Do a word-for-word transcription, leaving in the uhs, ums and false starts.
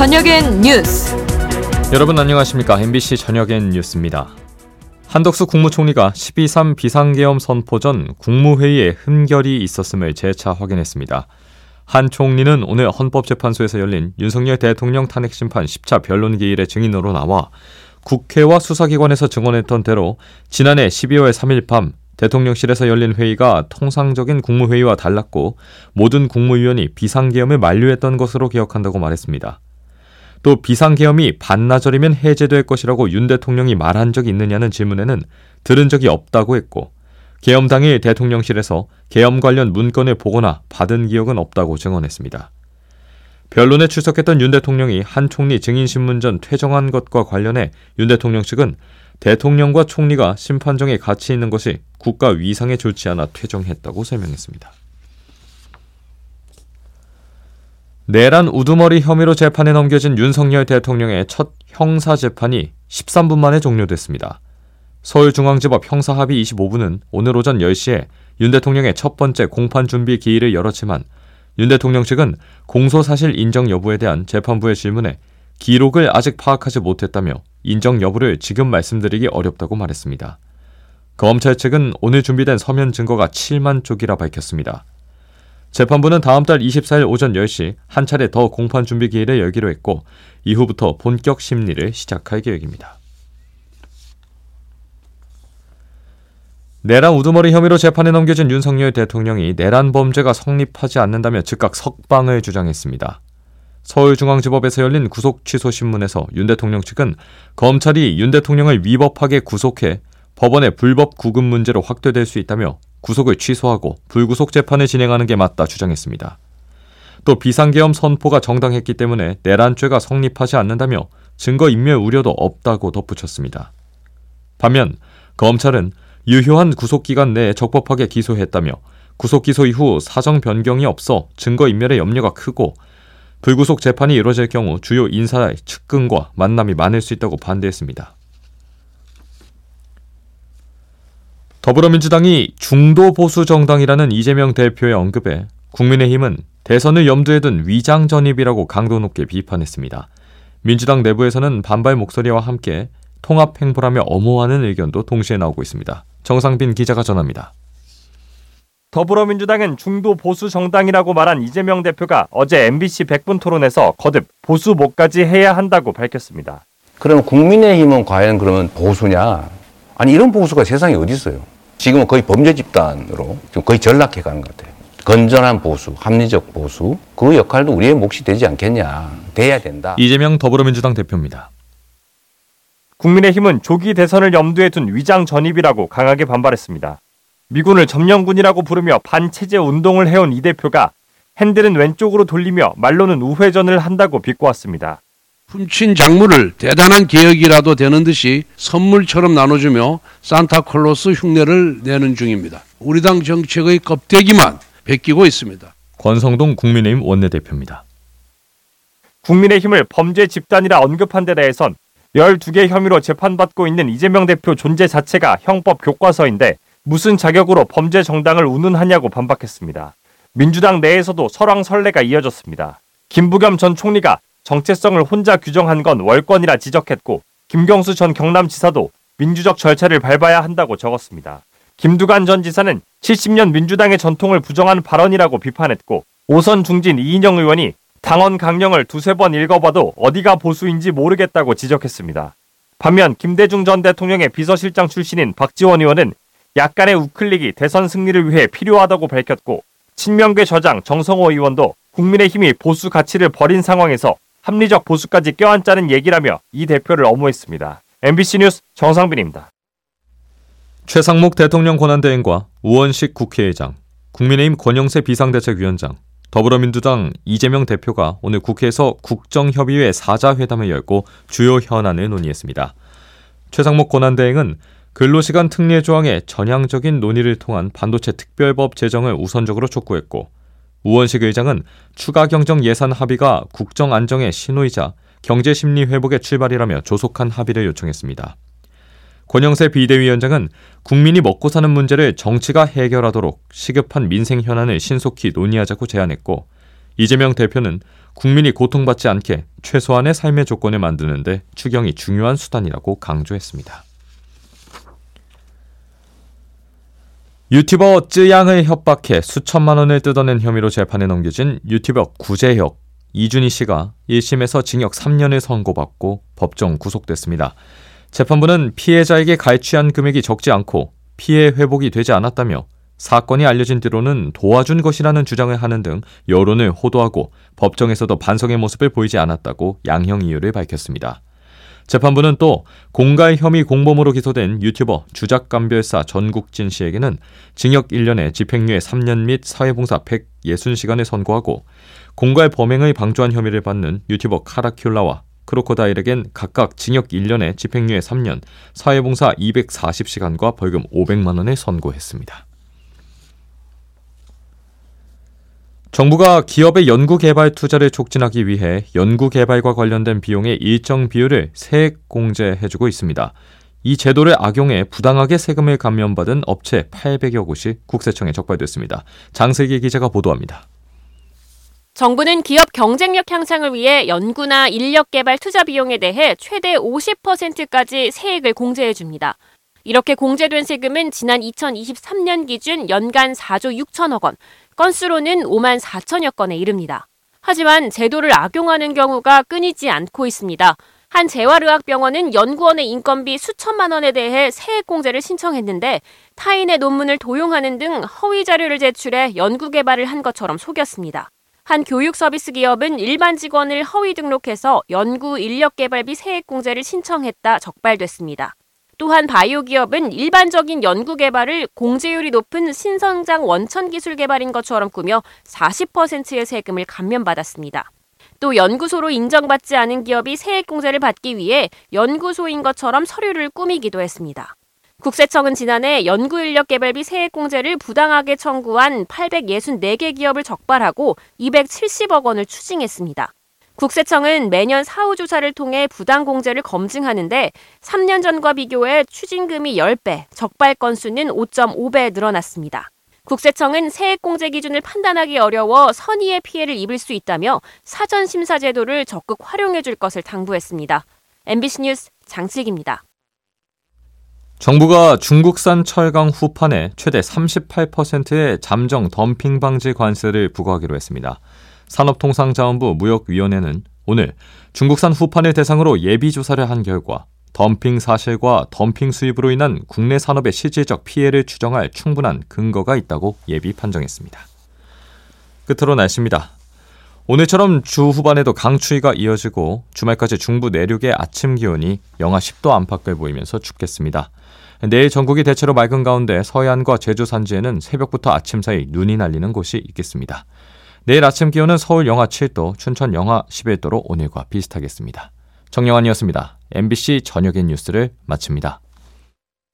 저녁엔 뉴스. 여러분 안녕하십니까. 엠비씨 저녁엔 뉴스입니다. 한덕수 국무총리가 십이 삼 비상계엄 선포 전 국무회의에 흠결이 있었음을 재차 확인했습니다. 한 총리는 오늘 헌법재판소에서 열린 윤석열 대통령 탄핵심판 십 차 변론기일의 증인으로 나와 국회와 수사기관에서 증언했던 대로 지난해 십이월 삼일 밤 대통령실에서 열린 회의가 통상적인 국무회의와 달랐고 모든 국무위원이 비상계엄을 만류했던 것으로 기억한다고 말했습니다. 또 비상계엄이 반나절이면 해제될 것이라고 윤 대통령이 말한 적이 있느냐는 질문에는 들은 적이 없다고 했고 계엄 당일 대통령실에서 계엄 관련 문건을 보거나 받은 기억은 없다고 증언했습니다. 변론에 출석했던 윤 대통령이 한 총리 증인신문 전 퇴정한 것과 관련해 윤 대통령 측은 대통령과 총리가 심판정에 같이 있는 것이 국가 위상에 좋지 않아 퇴정했다고 설명했습니다. 내란 우두머리 혐의로 재판에 넘겨진 윤석열 대통령의 첫 형사재판이 십삼 분 만에 종료됐습니다. 서울중앙지법 형사합의 이십오 부는 오늘 오전 열 시에 윤 대통령의 첫 번째 공판준비 기일을 열었지만 윤 대통령 측은 공소사실 인정 여부에 대한 재판부의 질문에 기록을 아직 파악하지 못했다며 인정 여부를 지금 말씀드리기 어렵다고 말했습니다. 검찰 측은 오늘 준비된 서면 증거가 칠만 쪽이라 밝혔습니다. 재판부는 다음 달 이십사일 오전 열 시 한 차례 더 공판 준비 기일을 열기로 했고 이후부터 본격 심리를 시작할 계획입니다. 내란 우두머리 혐의로 재판에 넘겨진 윤석열 대통령이 내란 범죄가 성립하지 않는다며 즉각 석방을 주장했습니다. 서울중앙지법에서 열린 구속 취소 신문에서 윤 대통령 측은 검찰이 윤 대통령을 위법하게 구속해 법원의 불법 구금 문제로 확대될 수 있다며 구속을 취소하고 불구속 재판을 진행하는 게 맞다 주장했습니다. 또 비상계엄 선포가 정당했기 때문에 내란죄가 성립하지 않는다며 증거인멸 우려도 없다고 덧붙였습니다. 반면 검찰은 유효한 구속기간 내에 적법하게 기소했다며 구속기소 이후 사정 변경이 없어 증거인멸의 염려가 크고 불구속 재판이 이루어질 경우 주요 인사의 측근과 만남이 많을 수 있다고 반대했습니다. 더불어민주당이 중도 보수 정당이라는 이재명 대표의 언급에 국민의힘은 대선을 염두에 둔 위장 전입이라고 강도 높게 비판했습니다. 민주당 내부에서는 반발 목소리와 함께 통합 행보라며 엄호하는 의견도 동시에 나오고 있습니다. 정상빈 기자가 전합니다. 더불어민주당은 중도 보수 정당이라고 말한 이재명 대표가 어제 엠비씨 백분 토론에서 거듭 보수 목까지 해야 한다고 밝혔습니다. 그럼 국민의힘은 과연 그러면 보수냐? 아니 이런 보수가 세상에 어디 있어요? 지금은 거의 범죄 집단으로 지금 거의 전락해가는 것 같아요. 건전한 보수, 합리적 보수, 그 역할도 우리의 몫이 되지 않겠냐. 돼야 된다. 이재명 더불어민주당 대표입니다. 국민의힘은 조기 대선을 염두에 둔 위장 전입이라고 강하게 반발했습니다. 미군을 점령군이라고 부르며 반체제 운동을 해온 이 대표가 핸들은 왼쪽으로 돌리며 말로는 우회전을 한다고 비꼬았습니다. 훔친 작물을 대단한 개혁이라도 되는 듯이 선물처럼 나눠주며 산타클로스 흉내를 내는 중입니다. 우리 당 정책의 껍데기만 베끼고 있습니다. 권성동 국민의힘 원내대표입니다. 국민의힘을 범죄 집단이라 언급한 데 대해선 열두 개 혐의로 재판받고 있는 이재명 대표 존재 자체가 형법 교과서인데 무슨 자격으로 범죄 정당을 운운하냐고 반박했습니다. 민주당 내에서도 설왕설래가 이어졌습니다. 김부겸 전 총리가 정체성을 혼자 규정한 건 월권이라 지적했고 김경수 전 경남지사도 민주적 절차를 밟아야 한다고 적었습니다. 김두관 전 지사는 칠십 년 민주당의 전통을 부정한 발언이라고 비판했고 오선 중진 이인영 의원이 당원 강령을 두세 번 읽어봐도 어디가 보수인지 모르겠다고 지적했습니다. 반면 김대중 전 대통령의 비서실장 출신인 박지원 의원은 약간의 우클릭이 대선 승리를 위해 필요하다고 밝혔고 친명계 저장 정성호 의원도 국민의힘이 보수 가치를 버린 상황에서 합리적 보수까지 껴안자는 얘기라며 이 대표를 엄호했습니다. 엠비씨 뉴스 정상빈입니다. 최상목 대통령 권한대행과 우원식 국회의장, 국민의힘 권영세 비상대책위원장, 더불어민주당 이재명 대표가 오늘 국회에서 국정협의회 사 자 회담을 열고 주요 현안을 논의했습니다. 최상목 권한대행은 근로시간 특례 조항의 전향적인 논의를 통한 반도체 특별법 제정을 우선적으로 촉구했고 우원식 의장은 추가 경정 예산 합의가 국정 안정의 신호이자 경제 심리 회복의 출발이라며 조속한 합의를 요청했습니다. 권영세 비대위원장은 국민이 먹고 사는 문제를 정치가 해결하도록 시급한 민생 현안을 신속히 논의하자고 제안했고 이재명 대표는 국민이 고통받지 않게 최소한의 삶의 조건을 만드는 데 추경이 중요한 수단이라고 강조했습니다. 유튜버 쯔양을 협박해 수천만 원을 뜯어낸 혐의로 재판에 넘겨진 유튜버 구제혁, 이준희 씨가 일 심에서 징역 삼 년을 선고받고 법정 구속됐습니다. 재판부는 피해자에게 갈취한 금액이 적지 않고 피해 회복이 되지 않았다며 사건이 알려진 뒤로는 도와준 것이라는 주장을 하는 등 여론을 호도하고 법정에서도 반성의 모습을 보이지 않았다고 양형 이유를 밝혔습니다. 재판부는 또 공갈 혐의 공범으로 기소된 유튜버 주작감별사 전국진 씨에게는 징역 일 년에 집행유예 삼 년 및 사회봉사 백육십 시간을 선고하고 공갈 범행을 방조한 혐의를 받는 유튜버 카라큘라와 크로코다일에겐 각각 징역 일 년에 집행유예 삼 년, 사회봉사 이백사십 시간과 벌금 오백만 원을 선고했습니다. 정부가 기업의 연구개발 투자를 촉진하기 위해 연구개발과 관련된 비용의 일정 비율을 세액공제해주고 있습니다. 이 제도를 악용해 부당하게 세금을 감면받은 업체 팔백여 곳이 국세청에 적발됐습니다. 장세기 기자가 보도합니다. 정부는 기업 경쟁력 향상을 위해 연구나 인력 개발 투자 비용에 대해 최대 오십 퍼센트까지 세액을 공제해줍니다. 이렇게 공제된 세금은 지난 이천이십삼 년 기준 연간 사조 육천억 원, 건수로는 오만 사천여 건에 이릅니다. 하지만 제도를 악용하는 경우가 끊이지 않고 있습니다. 한 재활의학병원은 연구원의 인건비 수천만 원에 대해 세액 공제를 신청했는데 타인의 논문을 도용하는 등 허위 자료를 제출해 연구 개발을 한 것처럼 속였습니다. 한 교육 서비스 기업은 일반 직원을 허위 등록해서 연구 인력 개발비 세액 공제를 신청했다 적발됐습니다. 또한 바이오 기업은 일반적인 연구 개발을 공제율이 높은 신성장 원천 기술 개발인 것처럼 꾸며 사십 퍼센트의 세금을 감면받았습니다. 또 연구소로 인정받지 않은 기업이 세액 공제를 받기 위해 연구소인 것처럼 서류를 꾸미기도 했습니다. 국세청은 지난해 연구인력개발비 세액공제를 부당하게 청구한 팔백육십사 개 기업을 적발하고 이백칠십억 원을 추징했습니다. 국세청은 매년 사후 조사를 통해 부당공제를 검증하는데 삼 년 전과 비교해 추징금이 십 배, 적발 건수는 오 점 오 배 늘어났습니다. 국세청은 세액공제 기준을 판단하기 어려워 선의의 피해를 입을 수 있다며 사전심사 제도를 적극 활용해 줄 것을 당부했습니다. 엠비씨 뉴스 장치기입니다. 정부가 중국산 철강 후판에 최대 삼십팔 퍼센트의 잠정 덤핑 방지 관세를 부과하기로 했습니다. 산업통상자원부 무역위원회는 오늘 중국산 후판을 대상으로 예비조사를 한 결과 덤핑 사실과 덤핑 수입으로 인한 국내 산업의 실질적 피해를 추정할 충분한 근거가 있다고 예비 판정했습니다. 끝으로 날씨입니다. 오늘처럼 주 후반에도 강추위가 이어지고 주말까지 중부 내륙의 아침 기온이 영하 십 도 안팎을 보이면서 춥겠습니다. 내일 전국이 대체로 맑은 가운데 서해안과 제주 산지에는 새벽부터 아침 사이 눈이 날리는 곳이 있겠습니다. 내일 아침 기온은 서울 영하 칠 도, 춘천 영하 십일 도로 오늘과 비슷하겠습니다. 정영환이었습니다. 엠비씨 저녁의 뉴스를 마칩니다.